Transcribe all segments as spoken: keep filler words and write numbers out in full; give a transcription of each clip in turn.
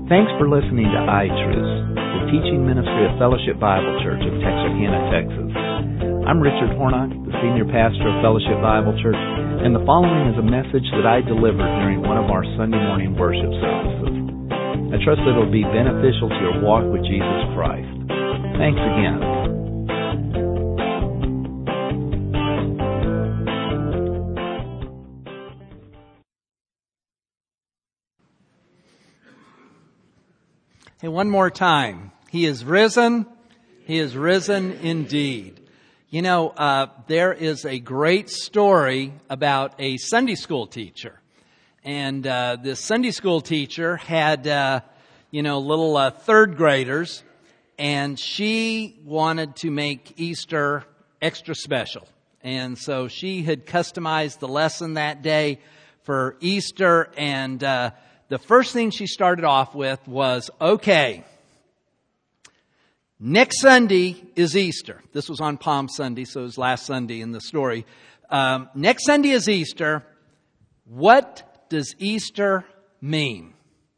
Thanks for listening to iTruths, the teaching ministry of Fellowship Bible Church of Texarkana, Texas. I'm Richard Hornock, the senior pastor of Fellowship Bible Church, and the following is a message that I delivered during one of our Sunday morning worship services. I trust that it will be beneficial to your walk with Jesus Christ. Thanks again. Hey, one more time. He is risen. He is risen indeed. You know, uh, there is a great story about a Sunday school teacher. And uh, this Sunday school teacher had, uh, you know, little uh, third graders. And she wanted to make Easter extra special. And so she had customized the lesson that day for Easter. And uh the first thing she started off with was, okay, next Sunday is Easter. This was on Palm Sunday, so it was last Sunday in the story. Um, next Sunday is Easter. What does Easter mean?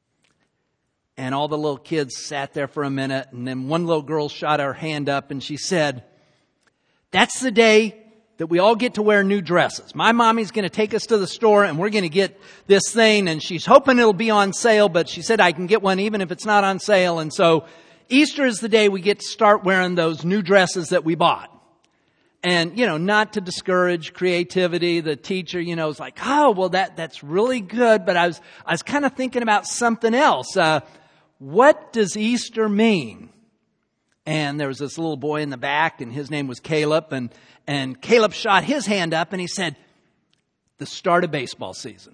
And all the little kids sat there for a minute, and then one little girl shot her hand up and she said, that's the day that we all get to wear new dresses. My mommy's going to take us to the store and we're going to get this thing, and she's hoping it'll be on sale, but she said I can get one even if it's not on sale. And so Easter is the day we get to start wearing those new dresses that we bought. And, you know, not to discourage creativity, the teacher, you know, was like, oh, well, that that's really good, but I was I was kind of thinking about something else. Uh, what does Easter mean? And there was this little boy in the back, and his name was Caleb, and And Caleb shot his hand up and he said, the start of baseball season.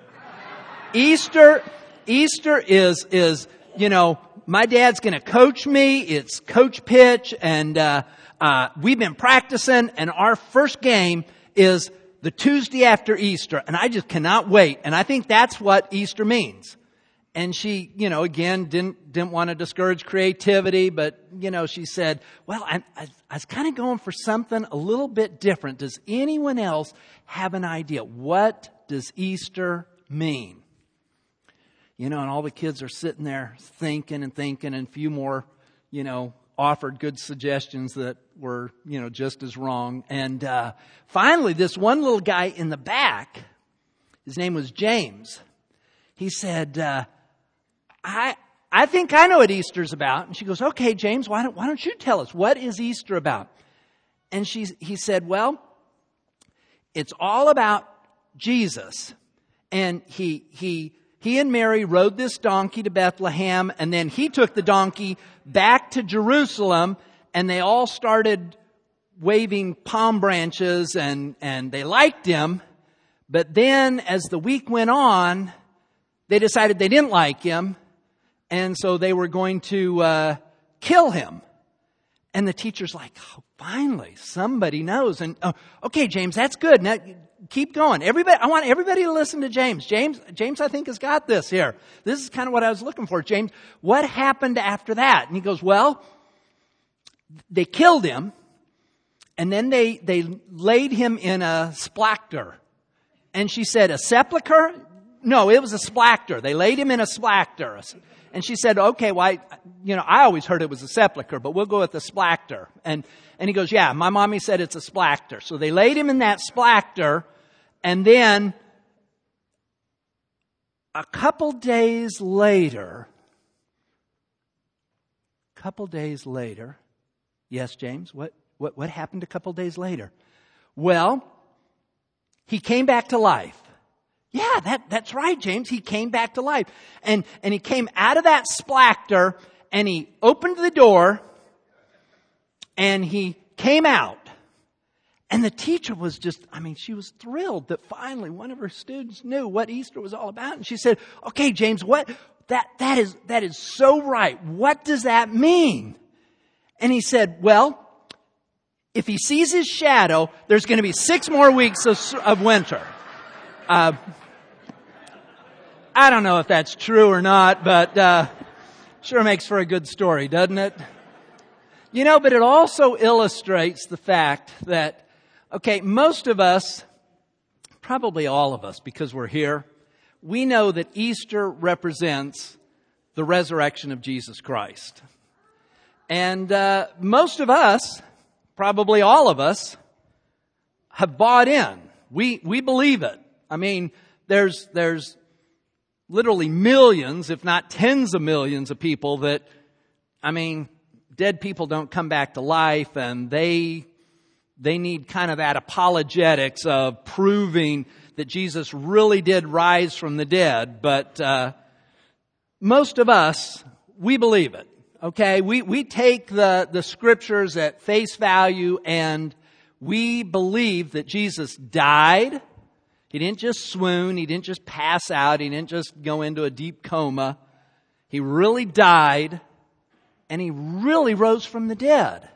Easter, Easter is, is, you know, my dad's going to coach me. It's coach pitch, and, uh, uh, we've been practicing, and our first game is the Tuesday after Easter, and I just cannot wait. And I think that's what Easter means. And she, you know, again, didn't, didn't want to discourage creativity, but, you know, she said, well, I, I, I was kind of going for something a little bit different. Does anyone else have an idea? What does Easter mean? You know, and all the kids are sitting there thinking and thinking, and a few more, you know, offered good suggestions that were, you know, just as wrong. And, uh, finally, this one little guy in the back, his name was James. He said, uh, I, I think I know what Easter's about. And she goes, okay, James, why don't, why don't you tell us, what is Easter about? And she, he said, well, it's all about Jesus. And he, he, he and Mary rode this donkey to Bethlehem, and then he took the donkey back to Jerusalem, and they all started waving palm branches, and, and they liked him. But then as the week went on, they decided they didn't like him, and so they were going to uh, kill him. And the teacher's like, oh, finally, somebody knows. And oh, okay, James, that's good. Now keep going. Everybody, I want everybody to listen to James. James, James, I think has got this here. This is kind of what I was looking for. James, what happened after that? And he goes, well, they killed him, and then they they laid him in a splactor. And she said, a sepulcher? No, it was a splactor. They laid him in a splactor. And she said, okay, well, I, you know, I always heard it was a sepulcher, but we'll go with the splactor. And, and he goes, yeah, my mommy said it's a splactor. So they laid him in that splactor, and then a couple days later, couple days later, yes, James, what, what, what happened a couple days later? Well, he came back to life. Yeah, that, that's right, James. He came back to life. And, and he came out of that splactor, and he opened the door, and he came out. And the teacher was just, I mean, she was thrilled that finally one of her students knew what Easter was all about. And she said, okay, James, what, that, that is, that is so right. What does that mean? And he said, well, if he sees his shadow, there's going to be six more weeks of, of winter. Uh, I don't know if that's true or not, but uh, sure makes for a good story, doesn't it? You know, but it also illustrates the fact that, okay, most of us, probably all of us, because we're here, we know that Easter represents the resurrection of Jesus Christ. And uh, most of us, probably all of us, have bought in. We we believe it. I mean, there's there's literally millions, if not tens of millions of people that, I mean, dead people don't come back to life, and they they need kind of that apologetics of proving that Jesus really did rise from the dead. But uh, most of us, we believe it. Okay, we we take the the scriptures at face value, and we believe that Jesus died. He didn't just swoon. He didn't just pass out. He didn't just go into a deep coma. He really died, and He really rose from the dead.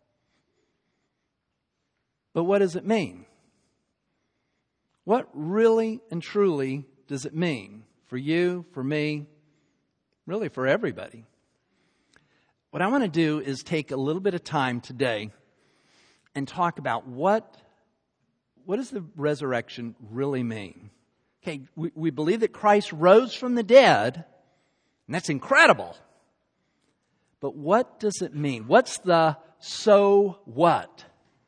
But what does it mean? What really and truly does it mean for you, for me, really for everybody? What I want to do is take a little bit of time today and talk about what, what does the resurrection really mean? Okay, we, we believe that Christ rose from the dead, and that's incredible. But what does it mean? What's the so what?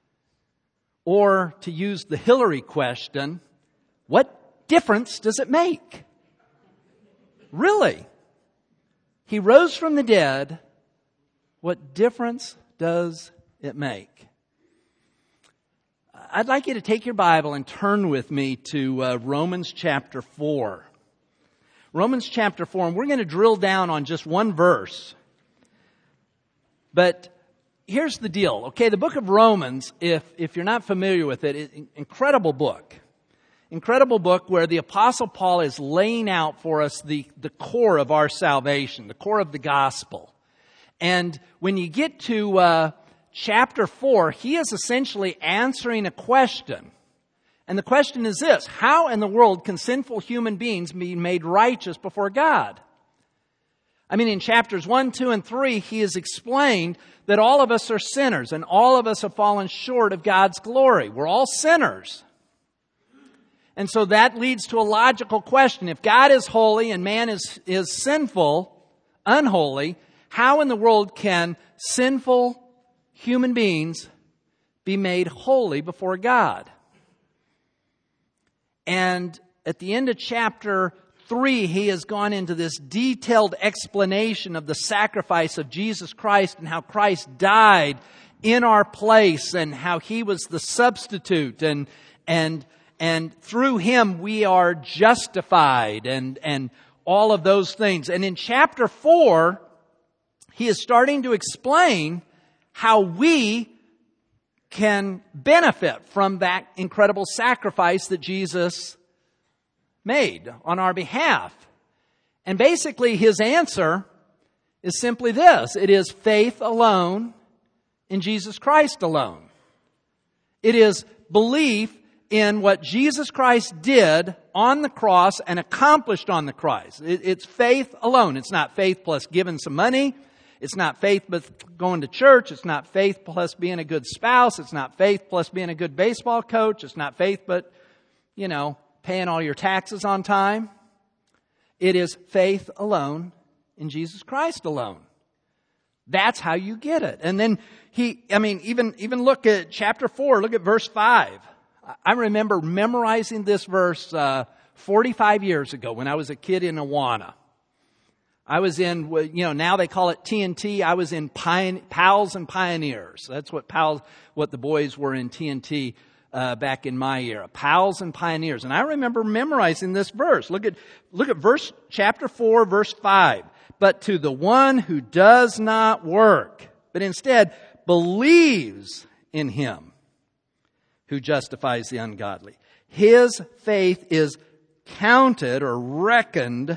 Or to use the Hillary question, what difference does it make? Really? He rose from the dead. What difference does it make? I'd like you to take your Bible and turn with me to uh, Romans chapter four. Romans chapter four, and we're going to drill down on just one verse. But here's the deal, okay? The book of Romans, if if you're not familiar with it, it's an incredible book. Incredible book where the Apostle Paul is laying out for us the, the core of our salvation, the core of the gospel. And when you get to uh, chapter four, he is essentially answering a question. And the question is this: how in the world can sinful human beings be made righteous before God? I mean, in chapters one, two, and three, he has explained that all of us are sinners and all of us have fallen short of God's glory. We're all sinners. And so that leads to a logical question. If God is holy and man is, is sinful, unholy, how in the world can sinful human beings be made holy before God? And at the end of chapter three, he has gone into this detailed explanation of the sacrifice of Jesus Christ and how Christ died in our place and how he was the substitute, and and and through him we are justified, and and all of those things. And in chapter four, he is starting to explain how we can benefit from that incredible sacrifice that Jesus made on our behalf. And basically his answer is simply this: it is faith alone in Jesus Christ alone. It is belief in what Jesus Christ did on the cross and accomplished on the cross. It, it's faith alone. It's not faith plus giving some money. It's not faith but going to church. It's not faith plus being a good spouse. It's not faith plus being a good baseball coach. It's not faith but, you know, paying all your taxes on time. It is faith alone in Jesus Christ alone. That's how you get it. And then he, I mean, even, even look at chapter four, look at verse five. I remember memorizing this verse uh, forty-five years ago when I was a kid in Awana. I was in, you know, now they call it T N T. I was in Pine, Pals and Pioneers. That's what Pals, what the boys were in T N T uh, back in my era. Pals and Pioneers. And I remember memorizing this verse. Look at, look at verse, chapter four, verse five. But to the one who does not work, but instead believes in him who justifies the ungodly, his faith is counted or reckoned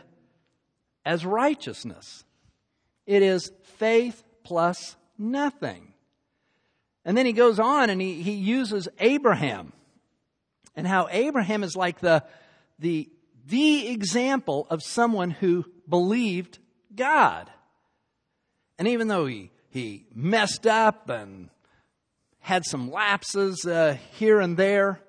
as righteousness. It is faith plus nothing. And then he goes on and he, he uses Abraham, and how Abraham is like the, the, the example of someone who believed God. And even though he, he messed up and had some lapses uh, here and there,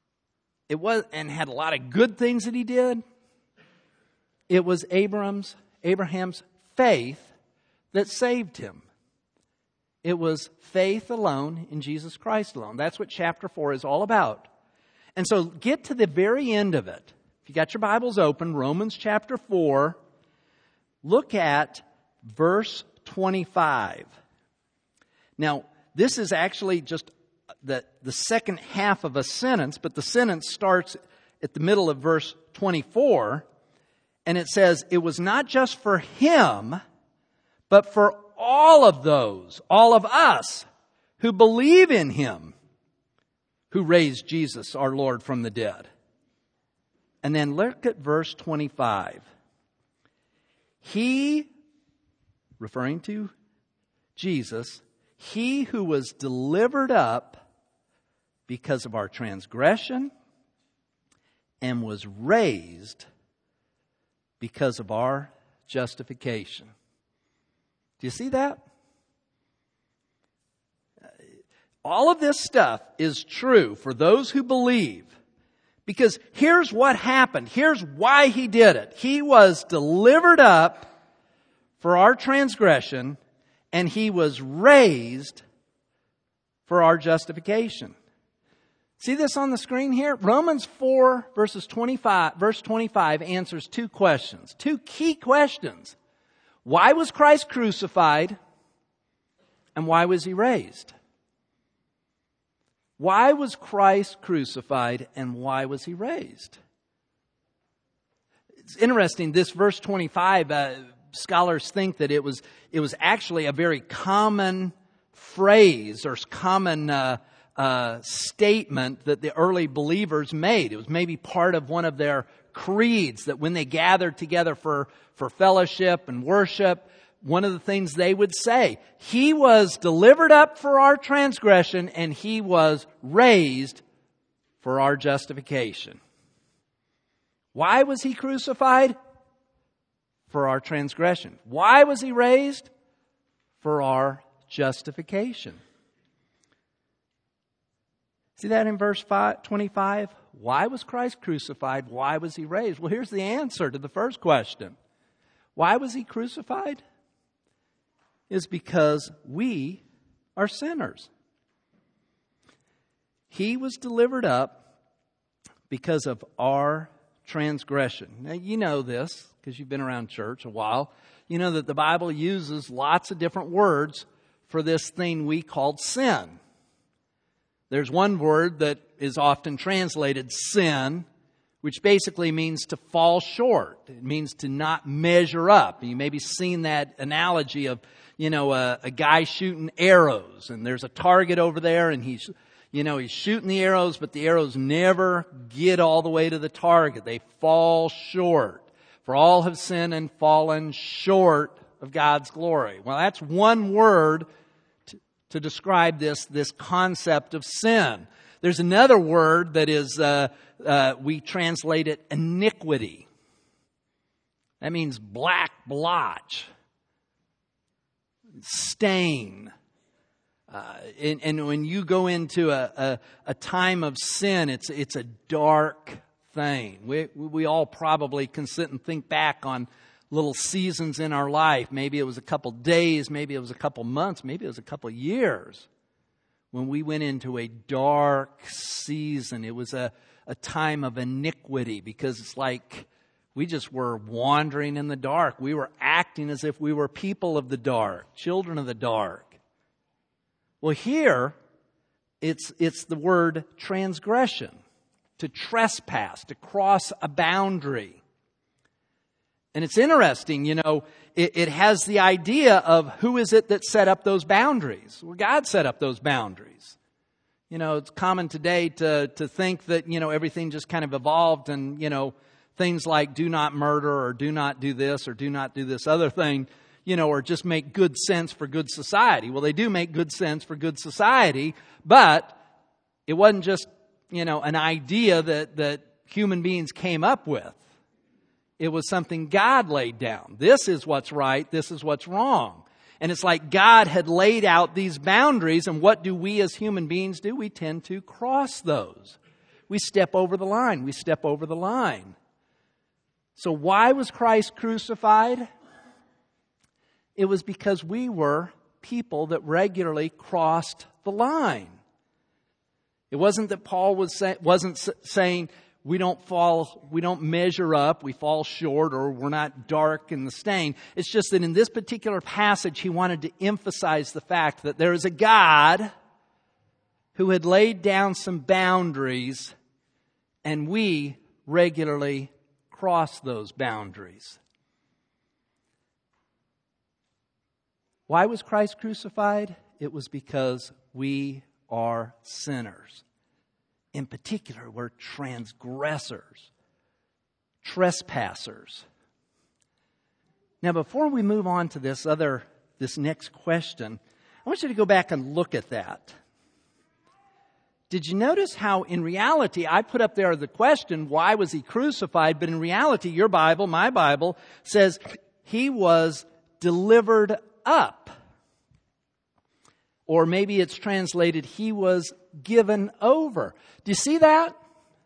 it was, and had a lot of good things that he did, it was Abram's Abraham's faith that saved him. It was faith alone in Jesus Christ alone. That's what chapter four is all about. And so get to the very end of it. If you got your Bibles open, Romans chapter four, look at verse twenty-five. Now, this is actually just the, the second half of a sentence, but the sentence starts at the middle of verse twenty-four, and it says, it was not just for him, but for all of those, all of us who believe in him, who raised Jesus, our Lord, from the dead. And then look at verse twenty-five. He, referring to Jesus, he who was delivered up because of our transgression and was raised because of our justification. Do you see that? All of this stuff is true for those who believe. Because here's what happened. Here's why he did it. He was delivered up for our transgression, and he was raised for our justification. See this on the screen here? Romans four verses twenty-five, verse twenty-five answers two questions, two key questions. Why was Christ crucified? And why was he raised? Why was Christ crucified and why was he raised? It's interesting, this verse twenty-five, uh, scholars think that it was it was actually a very common phrase or common uh, uh, statement that the early believers made. It was maybe part of one of their creeds that when they gathered together for, for fellowship and worship, one of the things they would say, he was delivered up for our transgression and he was raised for our justification. Why was he crucified? For our transgression. Why was he raised? For our justification. See that in verse twenty-five? Why was Christ crucified? Why was he raised? Well, here's the answer to the first question. Why was he crucified? Is because we are sinners. He was delivered up because of our transgression. Now, you know this because you've been around church a while. You know that the Bible uses lots of different words for this thing we call sin. There's one word that is often translated sin, which basically means to fall short. It means to not measure up. You maybe seen that analogy of, you know, a, a guy shooting arrows, and there's a target over there, and he's, you know, he's shooting the arrows, but the arrows never get all the way to the target. They fall short. For all have sinned and fallen short of God's glory. Well, that's one word to, to describe this, this concept of sin. There's another word that is, uh, uh, we translate it iniquity. That means black blotch, stain. Uh, and, and when you go into a, a, a time of sin, it's it's a dark thing. We we all probably can sit and think back on little seasons in our life. Maybe it was a couple days, maybe it was a couple months, maybe it was a couple years when we went into a dark season. It was a, a time of iniquity because it's like we just were wandering in the dark. We were acting as if we were people of the dark, children of the dark. Well, here, it's it's the word transgression, to trespass, to cross a boundary. And it's interesting, you know, it, it has the idea of who is it that set up those boundaries? Well, God set up those boundaries. You know, it's common today to to think that, you know, everything just kind of evolved and, you know, things like do not murder or do not do this or do not do this other thing, you know, or just make good sense for good society. Well, they do make good sense for good society, but it wasn't just, you know, an idea that, that human beings came up with. It was something God laid down. This is what's right. This is what's wrong. And it's like God had laid out these boundaries, and what do we as human beings do? We tend to cross those. We step over the line. We step over the line. So why was Christ crucified? It was because we were people that regularly crossed the line. It wasn't that Paul was say, wasn't saying we don't fall, we don't measure up, we fall short, or we're not dark in the stain. It's just that in this particular passage, he wanted to emphasize the fact that there is a God who had laid down some boundaries, and we regularly cross those boundaries. Why was Christ crucified? It was because we are sinners. In particular, we're transgressors, trespassers. Now, before we move on to this other, this next question, I want you to go back and look at that. Did you notice how in reality, I put up there the question, why was he crucified? But in reality, your Bible, my Bible, says he was delivered up. Or maybe it's translated, he was given over. Do you see that?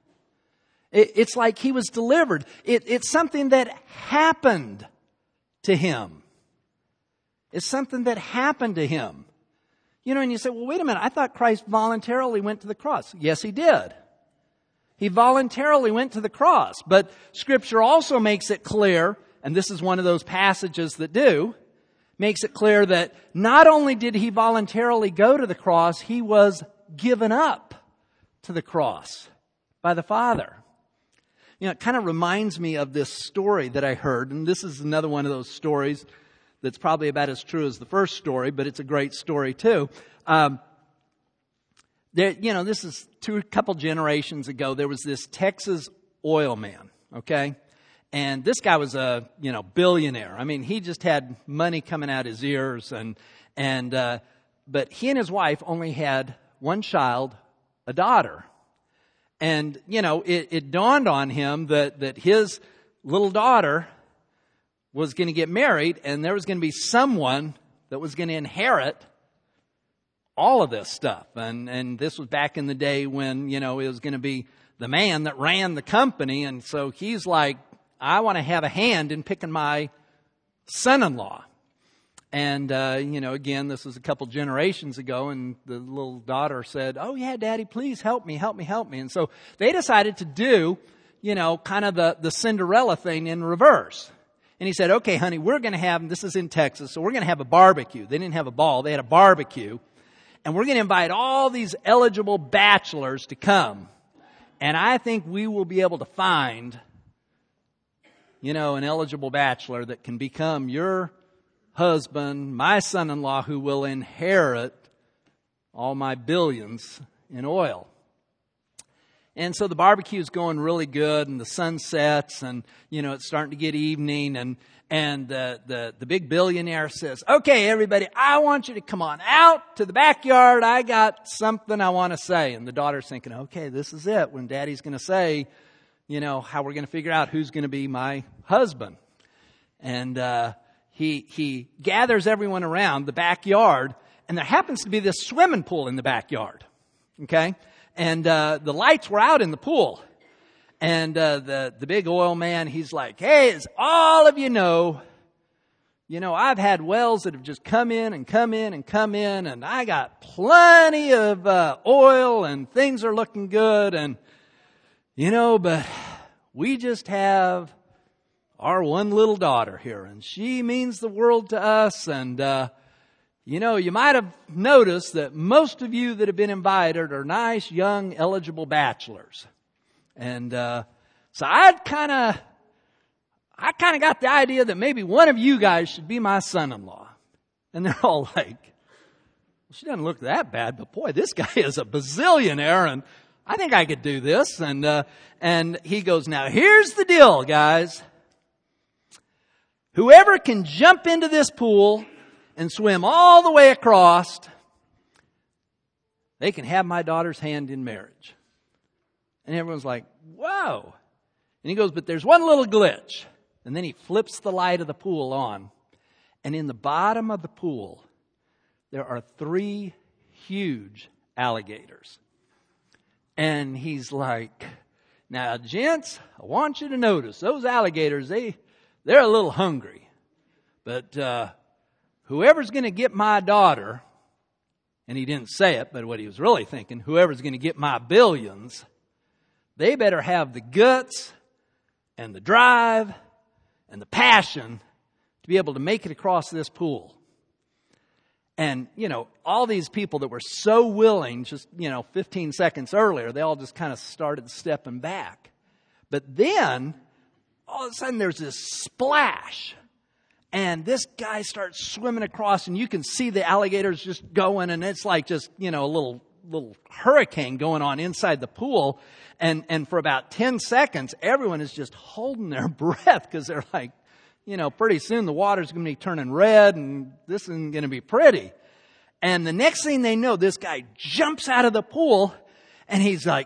It, it's like he was delivered. It, it's something that happened to him. It's something that happened to him. You know, and you say, well, wait a minute, I thought Christ voluntarily went to the cross. Yes, he did. He voluntarily went to the cross. But Scripture also makes it clear, and this is one of those passages that do, makes it clear that not only did he voluntarily go to the cross, he was given up to the cross by the Father. You know, it kind of reminds me of this story that I heard, and this is another one of those stories that's probably about as true as the first story, but it's a great story too. Um, there, you know, this is two, a couple generations ago. There was this Texas oil man, okay? And this guy was a, you know, billionaire. I mean, he just had money coming out his ears, and and uh, but he and his wife only had one child, a daughter. And you know, it, it dawned on him that that his little daughter was going to get married, and there was going to be someone that was going to inherit all of this stuff. And and this was back in the day when, you know, it was going to be the man that ran the company, and so he's like, I want to have a hand in picking my son-in-law. And, uh, you know, again, this was a couple generations ago, and the little daughter said, oh, yeah, Daddy, please help me, help me, help me. And so they decided to do, you know, kind of the, the Cinderella thing in reverse. And he said, okay, honey, we're going to have, this is in Texas, so we're going to have a barbecue. They didn't have a ball, they had a barbecue. And we're going to invite all these eligible bachelors to come. And I think we will be able to find, you know, an eligible bachelor that can become your husband, my son-in-law, who will inherit all my billions in oil. And so the barbecue's going really good, and the sun sets, and, you know, it's starting to get evening, and and the, the, the big billionaire says, okay, everybody, I want you to come on out to the backyard. I got something I want to say. And the daughter's thinking, okay, this is it, when Daddy's going to say, you know, how we're going to figure out who's going to be my husband. And uh, he he gathers everyone around the backyard, and there happens to be this swimming pool in the backyard, okay? And uh, the lights were out in the pool. And uh, the, the big oil man, he's like, hey, as all of you know, you know, I've had wells that have just come in and come in and come in, and I got plenty of uh, oil, and things are looking good, and, you know, but we just have our one little daughter here, and she means the world to us. And, uh, you know, you might have noticed that most of you that have been invited are nice, young, eligible bachelors. And uh, so I kind of, I kind of got the idea that maybe one of you guys should be my son-in-law. And they're all like, well, she doesn't look that bad, but boy, this guy is a bazillionaire, and I think I could do this. And uh, and he goes, now here's the deal, guys. Whoever can jump into this pool and swim all the way across, they can have my daughter's hand in marriage. And everyone's like, whoa. And he goes, but there's one little glitch. And then he flips the light of the pool on. And in the bottom of the pool, there are three huge alligators. And he's like, now, gents, I want you to notice, those alligators, they, they're a little hungry. But uh, whoever's going to get my daughter, and he didn't say it, but what he was really thinking, whoever's going to get my billions, they better have the guts and the drive and the passion to be able to make it across this pool. And, you know, all these people that were so willing just, you know, fifteen seconds earlier, they all just kind of started stepping back. But then, all of a sudden, there's this splash. And this guy starts swimming across, and you can see the alligators just going, and it's like just, you know, a little little hurricane going on inside the pool. And, and for about ten seconds, everyone is just holding their breath because they're like, you know, pretty soon the water's going to be turning red and this isn't going to be pretty. And the next thing they know, this guy jumps out of the pool and he's like,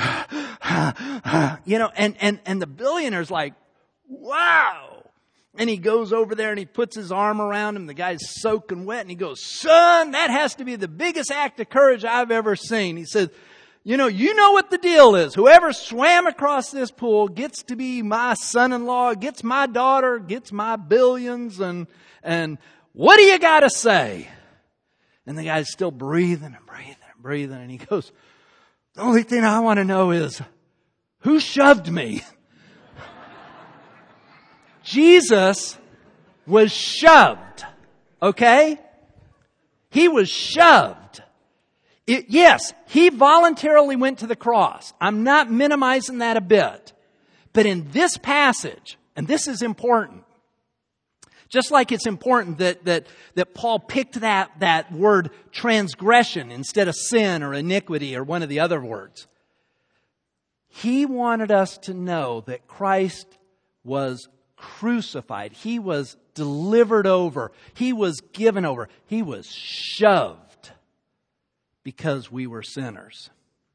you know, and, and, and the billionaire's like, wow. And he goes over there and he puts his arm around him. The guy's soaking wet and he goes, son, that has to be the biggest act of courage I've ever seen. He says, you know, you know what the deal is. Whoever swam across this pool gets to be my son-in-law, gets my daughter, gets my billions, and and what do you got to say? And the guy's still breathing and breathing and breathing, and he goes, the only thing I want to know is, who shoved me? Jesus was shoved, okay? He was shoved. It, yes, he voluntarily went to the cross. I'm not minimizing that a bit. But in this passage, and this is important, just like it's important that, that, that Paul picked that, that word transgression instead of sin or iniquity or one of the other words. He wanted us to know that Christ was crucified. He was delivered over. He was given over. He was shoved. Because we were sinners.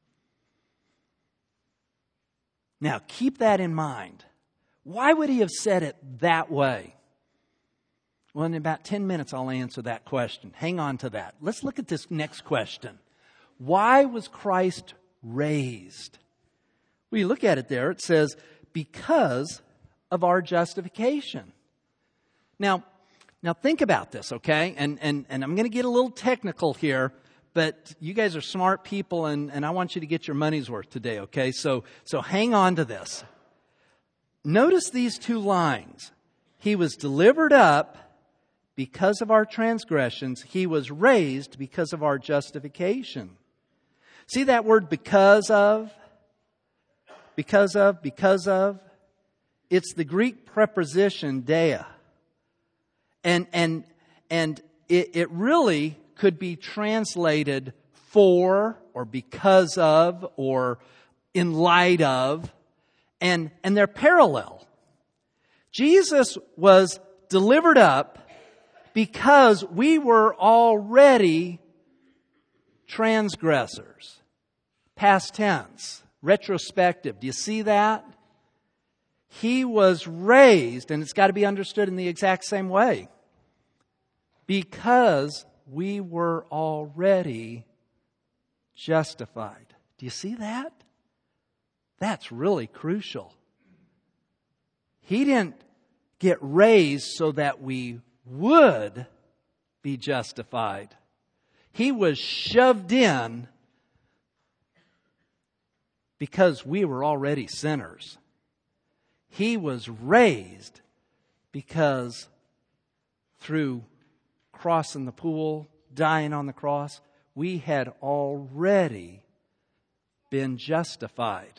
Now, keep that in mind. Why would he have said it that way? Well, in about ten minutes, I'll answer that question. Hang on to that. Let's look at this next question. Why was Christ raised? Well, you look at it there. It says, because of our justification. Now, now think about this, okay? And, and, and I'm going to get a little technical here. But you guys are smart people, and, and I want you to get your money's worth today, okay? So, so hang on to this. Notice these two lines. He was delivered up because of our transgressions. He was raised because of our justification. See that word because of? Because of, because of. It's the Greek preposition dea. And, and, and it, it really could be translated for or because of or in light of, and, and they're parallel. Jesus was delivered up because we were already transgressors. Past tense, retrospective. Do you see that? He was raised, and it's got to be understood in the exact same way, because we were already justified. Do you see that? That's really crucial. He didn't get raised so that we would be justified. He was shoved in because we were already sinners. He was raised because through crossing the pool, dying on the cross, we had already been justified.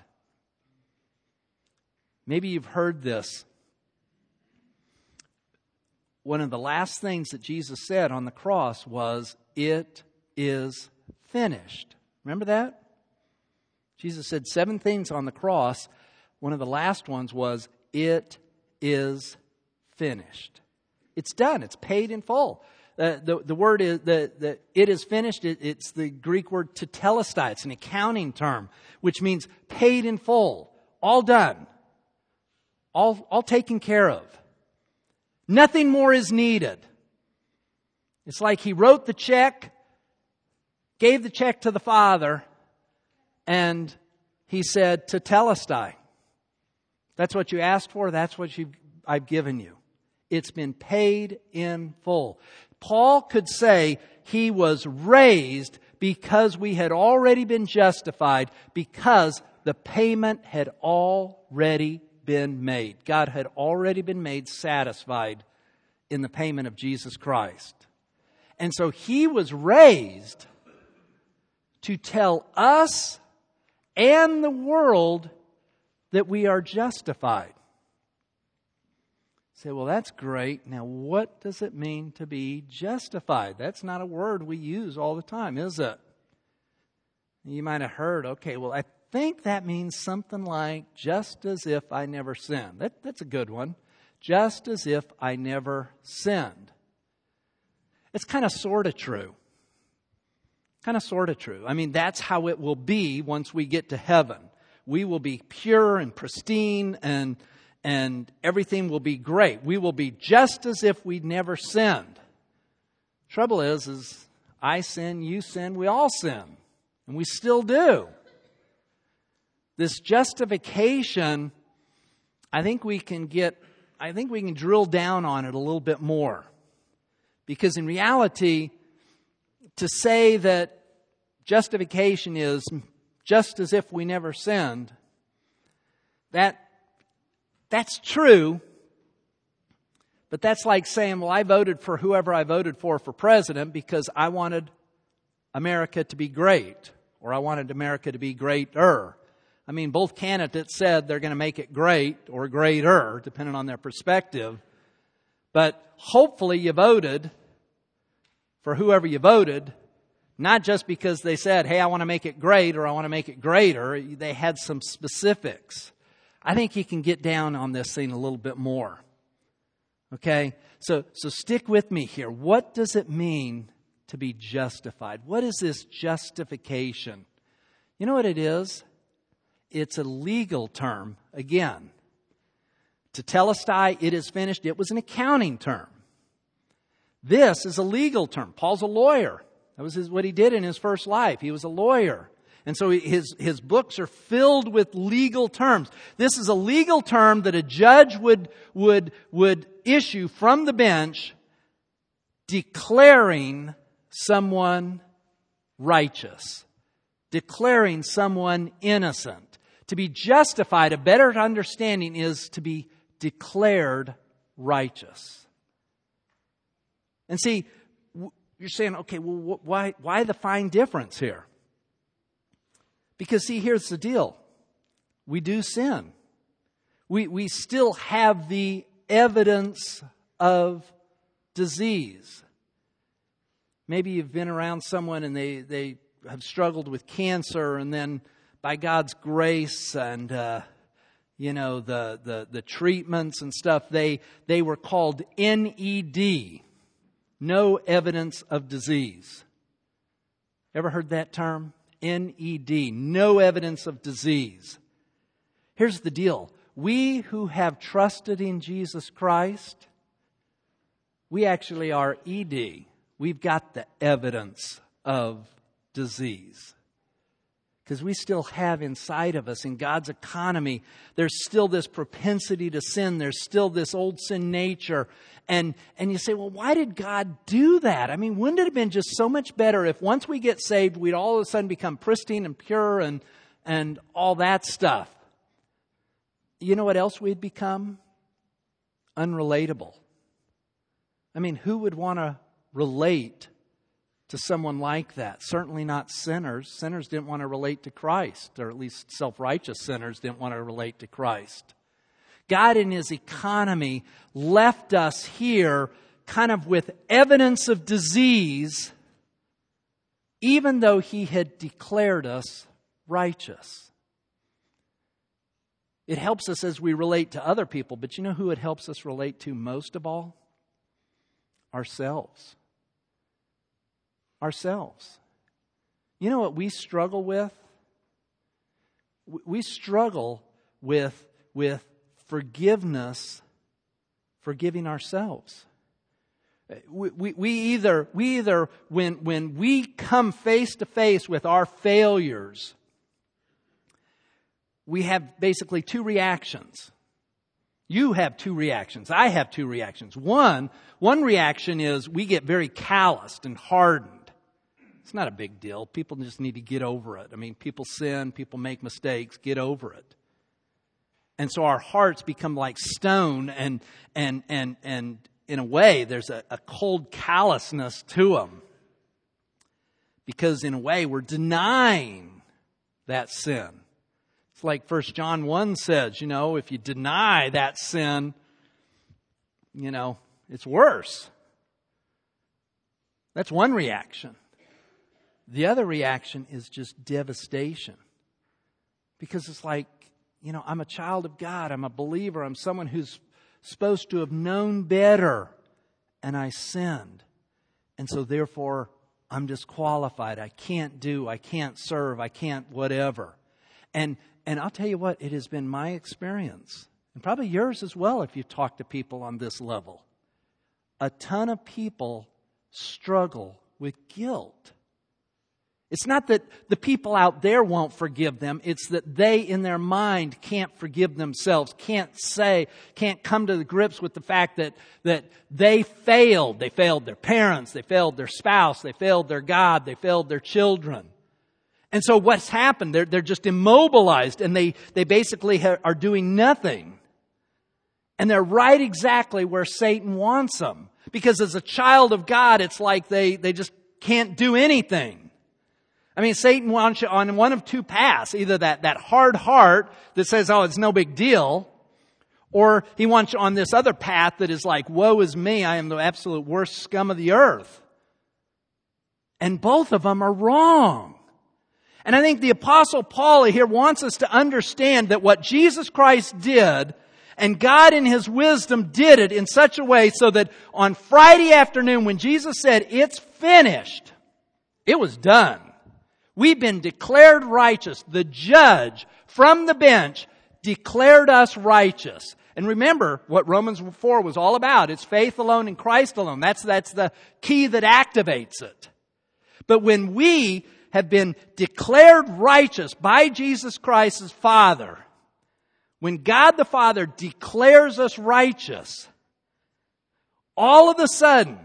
Maybe you've heard this. One of the last things that Jesus said on the cross was, "It is finished." Remember that? Jesus said seven things on the cross. One of the last ones was, "It is finished." It's done. It's paid in full. Uh, the, the word is, the, the, it is finished, it, it's the Greek word tetelestai. It's an accounting term, which means paid in full. All done. All, all taken care of. Nothing more is needed. It's like he wrote the check, gave the check to the Father, and he said, tetelestai. That's what you asked for. That's what you, I've given you. It's been paid in full. Paul could say he was raised because we had already been justified, because the payment had already been made. God had already been made satisfied in the payment of Jesus Christ. And so he was raised to tell us and the world that we are justified. Say, well, that's great. Now, what does it mean to be justified? That's not a word we use all the time, is it? You might have heard, okay, well, I think that means something like just as if I never sinned. That, that's a good one. Just as if I never sinned. It's kind of sort of true. Kind of sort of true. I mean, that's how it will be once we get to heaven. We will be pure and pristine, and and everything will be great. We will be just as if we'd never sinned. Trouble is, is I sin, you sin, we all sin. And we still do. This justification, I think we can get, I think we can drill down on it a little bit more. Because in reality, to say that justification is just as if we never sinned, that that's true, but that's like saying, well, I voted for whoever I voted for for president because I wanted America to be great, or I wanted America to be greater. I mean, both candidates said they're going to make it great or greater, depending on their perspective. But hopefully you voted for whoever you voted, not just because they said, hey, I want to make it great or I want to make it greater. They had some specifics. I think you can get down on this thing a little bit more. Okay? So, so stick with me here. What does it mean to be justified? What is this justification? You know what it is? It's a legal term. Again, to telestai, it is finished. It was an accounting term. This is a legal term. Paul's a lawyer. That was his, what he did in his first life. He was a lawyer. And so his, his books are filled with legal terms. This is a legal term that a judge would, would, would issue from the bench, declaring someone righteous, declaring someone innocent. To be justified, a better understanding is to be declared righteous. And see, you're saying, okay, well, why, why the fine difference here? Because see, here's the deal. We do sin. We, we still have the evidence of disease. Maybe you've been around someone and they, they have struggled with cancer, and then by God's grace and, uh, you know, the, the, the treatments and stuff, they, they were called N E D. No evidence of disease. Ever heard that term? N E D. No evidence of disease. Here's the deal. We who have trusted in Jesus Christ, we actually are E D. We've got the evidence of disease. Because we still have inside of us, in God's economy, there's still this propensity to sin. There's still this old sin nature. And, and you say, well, why did God do that? I mean, wouldn't it have been just so much better if once we get saved, we'd all of a sudden become pristine and pure and, and all that stuff? You know what else we'd become? Unrelatable. I mean, who would want to relate to someone like that? Certainly not sinners. Sinners didn't want to relate to Christ, or at least self-righteous sinners didn't want to relate to Christ. God in His economy left us here kind of with evidence of disease, even though He had declared us righteous. It helps us as we relate to other people, but you know who it helps us relate to most of all? Ourselves. Ourselves. You know what we struggle with? We struggle with, with forgiveness, forgiving ourselves. We, we, we either, we either when, when we come face to face with our failures, we have basically two reactions. You have two reactions. I have two reactions. One, one reaction is we get very calloused and hardened. It's not a big deal. People just need to get over it. I mean, people sin, people make mistakes, get over it. And so our hearts become like stone, and and and and in a way there's a, a cold callousness to them. Because in a way we're denying that sin. It's like First John one says, you know, if you deny that sin, you know, it's worse. That's one reaction. The other reaction is just devastation. Because it's like, you know, I'm a child of God. I'm a believer. I'm someone who's supposed to have known better. And I sinned. And so therefore, I'm disqualified. I can't do. I can't serve. I can't whatever. And And I'll tell you what, it has been my experience, and probably yours as well if you talk to people on this level. A ton of people struggle with guilt. It's not that the people out there won't forgive them. It's that they in their mind can't forgive themselves, can't say, can't come to the grips with the fact that, that they failed. They failed their parents, they failed their spouse, they failed their God, they failed their children. And so what's happened? They're, they're just immobilized, and they, they basically ha- are doing nothing. And they're right exactly where Satan wants them. Because as a child of God, it's like they, they just can't do anything. I mean, Satan wants you on one of two paths. Either that, that hard heart that says, oh, it's no big deal. Or he wants you on this other path that is like, woe is me, I am the absolute worst scum of the earth. And both of them are wrong. And I think the Apostle Paul here wants us to understand that what Jesus Christ did, and God in His wisdom did it in such a way so that on Friday afternoon when Jesus said, it's finished, it was done. We've been declared righteous. The judge from the bench declared us righteous. And remember what Romans four was all about. It's faith alone in Christ alone. That's, that's the key that activates it. But when we have been declared righteous by Jesus Christ as Father, when God the Father declares us righteous, all of a sudden,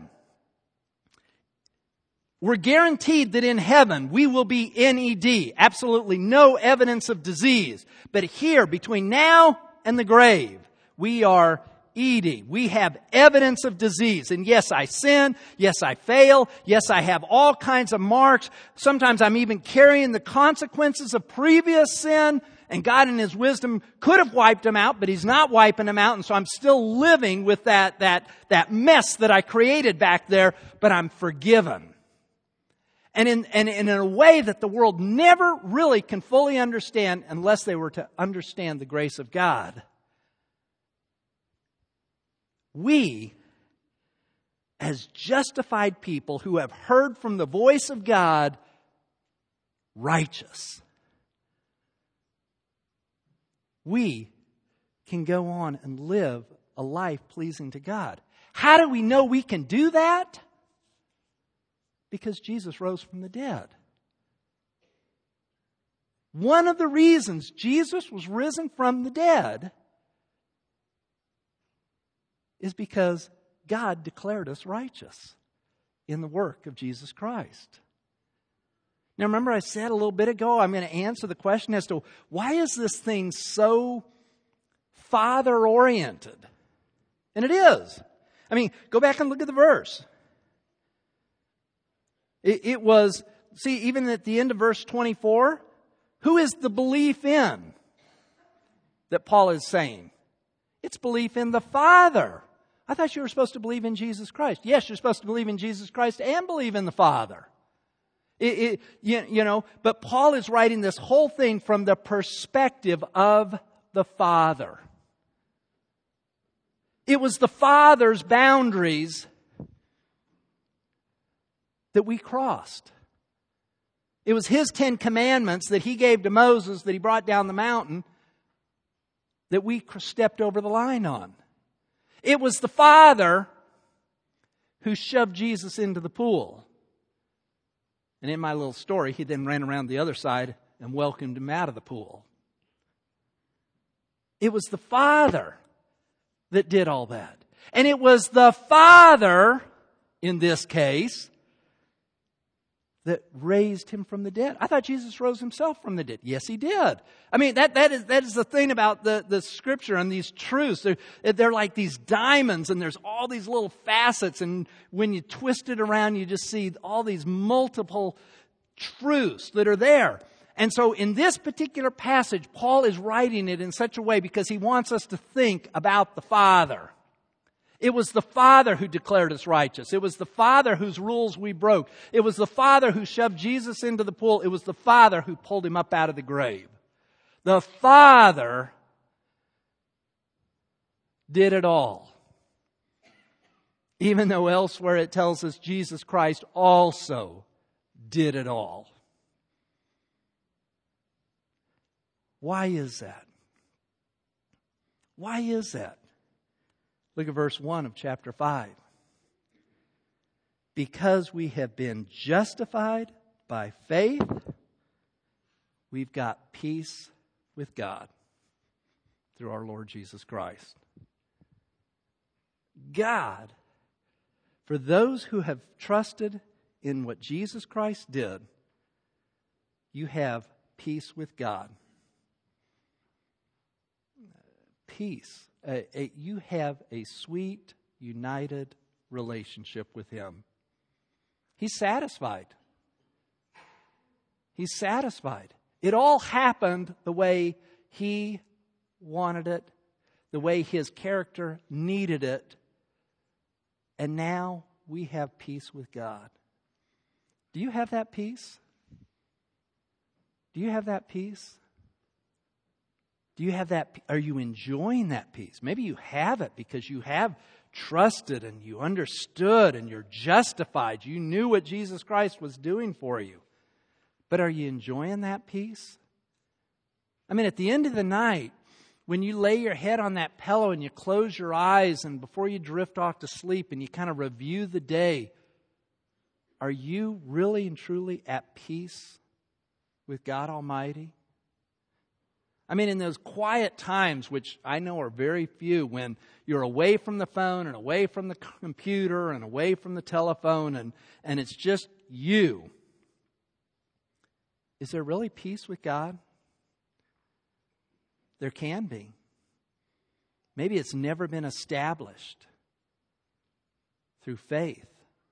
we're guaranteed that in heaven we will be N E D. Absolutely no evidence of disease. But here, between now and the grave, we are E D. We have evidence of disease. And yes, I sin. Yes, I fail. Yes, I have all kinds of marks. Sometimes I'm even carrying the consequences of previous sin. And God in His wisdom could have wiped them out, but He's not wiping them out. And so I'm still living with that, that, that mess that I created back there, but I'm forgiven. And in, and in a way that the world never really can fully understand unless they were to understand the grace of God. We, as justified people who have heard from the voice of God, righteous, we can go on and live a life pleasing to God. How do we know we can do that? Because Jesus rose from the dead. One of the reasons Jesus was risen from the dead is because God declared us righteous in the work of Jesus Christ. Now remember I said a little bit ago, I'm going to answer the question as to why is this thing so Father-oriented? And it is. I mean, go back and look at the verse. It, it was, see, even at the end of verse twenty-four, who is the belief in that Paul is saying? It's belief in the Father. I thought you were supposed to believe in Jesus Christ. Yes, you're supposed to believe in Jesus Christ and believe in the Father. It, it, you, you know, but Paul is writing this whole thing from the perspective of the Father. It was the Father's boundaries that we crossed. It was His Ten Commandments that He gave to Moses that He brought down the mountain that we stepped over the line on. It was the Father who shoved Jesus into the pool. And in my little story, He then ran around the other side and welcomed him out of the pool. It was the Father that did all that. And it was the Father, in this case, that raised him from the dead. I thought Jesus rose himself from the dead. Yes, he did. I mean, that, that is, that is the thing about the, the scripture and these truths. They're, they're like these diamonds, and there's all these little facets. And when you twist it around, you just see all these multiple truths that are there. And so in this particular passage, Paul is writing it in such a way because he wants us to think about the Father. It was the Father who declared us righteous. It was the Father whose rules we broke. It was the Father who shoved Jesus into the pool. It was the Father who pulled him up out of the grave. The Father did it all. Even though elsewhere it tells us Jesus Christ also did it all. Why is that? Why is that? Look at verse one of chapter five. Because we have been justified by faith, we've got peace with God through our Lord Jesus Christ. God, for those who have trusted in what Jesus Christ did, you have peace with God. Peace. A, a, you have a sweet, united relationship with Him. He's satisfied. He's satisfied. It all happened the way He wanted it, the way His character needed it, and now we have peace with God. Do you have that peace? Do you have that peace? Do you have that? Are you enjoying that peace? Maybe you have it because you have trusted and you understood and you're justified. You knew what Jesus Christ was doing for you. But are you enjoying that peace? I mean, at the end of the night, when you lay your head on that pillow and you close your eyes and before you drift off to sleep and you kind of review the day, are you really and truly at peace with God Almighty? I mean, in those quiet times, which I know are very few, when you're away from the phone and away from the computer and away from the telephone and, and it's just you, is there really peace with God? There can be. Maybe it's never been established through faith.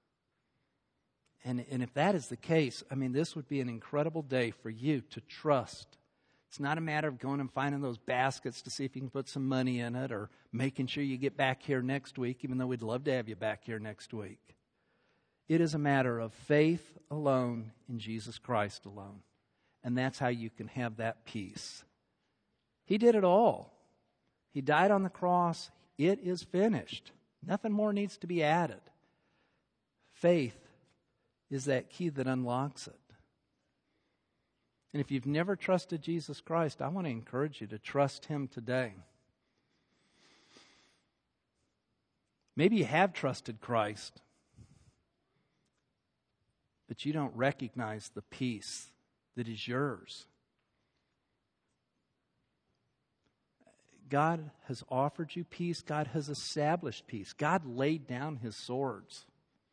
And, and if that is the case, I mean, this would be an incredible day for you to trust. It's not a matter of going and finding those baskets to see if you can put some money in it or making sure you get back here next week, even though we'd love to have you back here next week. It is a matter of faith alone in Jesus Christ alone. And that's how you can have that peace. He did it all. He died on the cross. It is finished. Nothing more needs to be added. Faith is that key that unlocks it. And if you've never trusted Jesus Christ, I want to encourage you to trust Him today. Maybe you have trusted Christ, but you don't recognize the peace that is yours. God has offered you peace. God has established peace. God laid down His swords.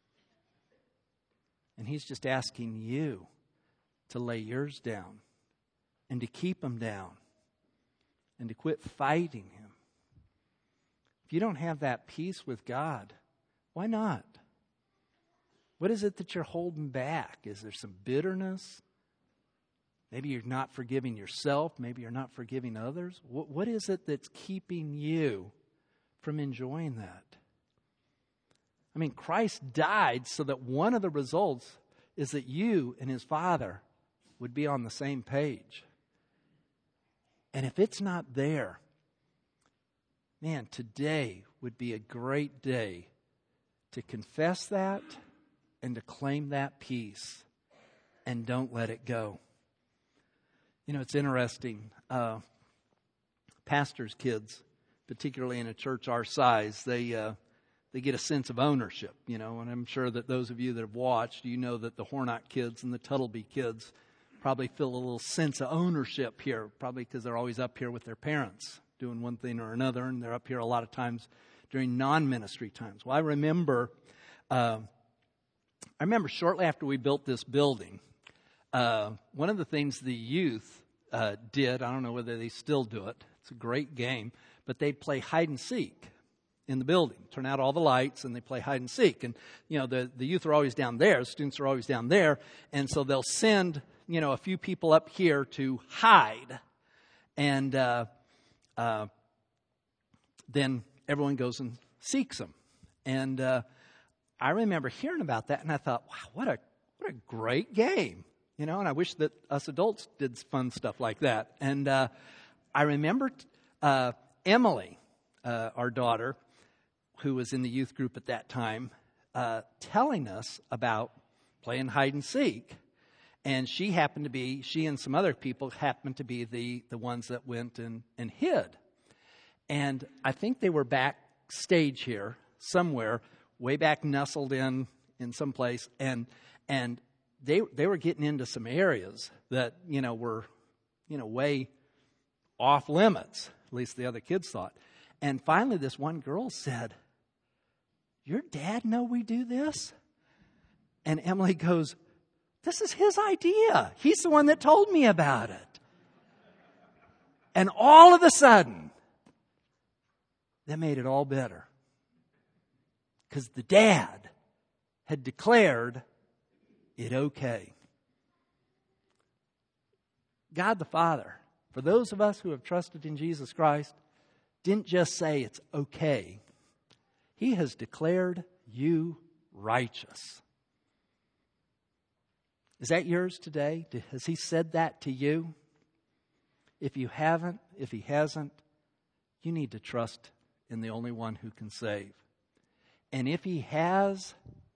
And He's just asking you to lay yours down and to keep them down and to quit fighting Him. If you don't have that peace with God, why not? What is it that you're holding back? Is there some bitterness? Maybe you're not forgiving yourself. Maybe you're not forgiving others. What, what is it that's keeping you from enjoying that? I mean, Christ died so that one of the results is that you and His Father would be on the same page. And if it's not there, man, today would be a great day to confess that and to claim that peace and don't let it go. You know, it's interesting. Uh, pastors' kids, particularly in a church our size, they uh, they get a sense of ownership, you know, and I'm sure that those of you that have watched, you know that the Hornock kids and the Tuttleby kids probably feel a little sense of ownership here, probably because they're always up here with their parents. doing one thing or another, and they're up here a lot of times during non-ministry times. Well, I remember, uh, I remember shortly after we built this building, uh, one of the things the youth uh, did, I don't know whether they still do it, it's a great game, but they'd play hide and seek in the building, turn out all the lights, and they play hide and seek. And, you know, the, the youth are always down there, the students are always down there, and so they'll send, you know, a few people up here to hide, and uh, uh, then everyone goes and seeks them. And uh, I remember hearing about that, and I thought, wow, what a what a great game, you know. And I wish that us adults did fun stuff like that. And uh, I remember uh, Emily, uh, our daughter, who was in the youth group at that time, uh, telling us about playing hide and seek. And she happened to be, she and some other people happened to be the, the ones that went and, and hid. And I think they were backstage here somewhere, way back nestled in in some place, and and they they were getting into some areas that, you know, were, you know, way off limits, at least the other kids thought. And finally this one girl said, "Your dad know we do this?" And Emily goes, "This is his idea. He's the one that told me about it." And all of a sudden, that made it all better. Because the dad had declared it okay. God the Father, for those of us who have trusted in Jesus Christ, didn't just say it's okay. He has declared you righteous. Is that yours today? Has He said that to you? If you haven't, if He hasn't, you need to trust in the only one who can save. And if He has,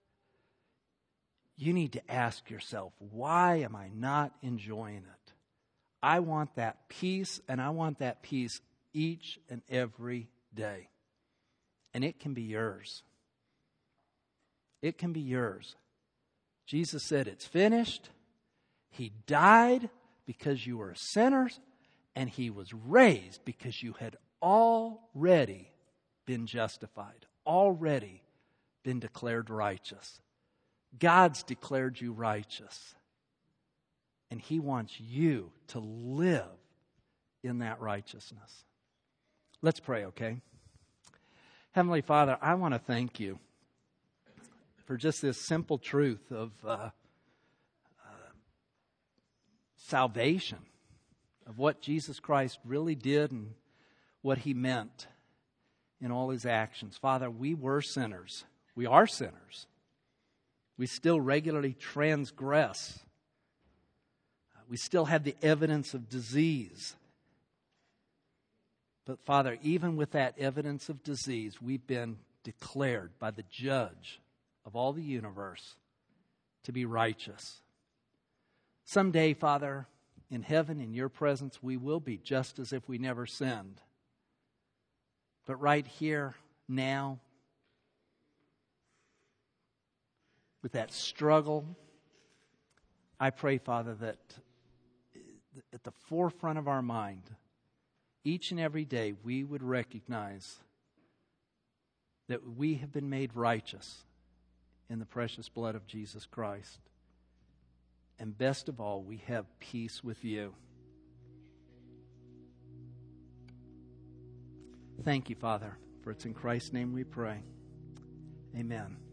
you need to ask yourself, why am I not enjoying it? I want that peace, and I want that peace each and every day. And it can be yours. It can be yours. Jesus said, "It's finished." He died because you were sinners, and He was raised because you had already been justified, already been declared righteous. God's declared you righteous, and He wants you to live in that righteousness. Let's pray, okay? Heavenly Father, I want to thank You for just this simple truth of uh, uh, salvation, of what Jesus Christ really did and what He meant in all His actions. Father, we were sinners. We are sinners. We still regularly transgress. We still have the evidence of disease. But Father, even with that evidence of disease, we've been declared by the judge of all the universe to be righteous. Someday, Father, in heaven, in Your presence, we will be just as if we never sinned. But right here, now, with that struggle, I pray, Father, that at the forefront of our mind, each and every day, we would recognize that we have been made righteous in the precious blood of Jesus Christ. And best of all, we have peace with You. Thank You, Father, for it's in Christ's name we pray. Amen.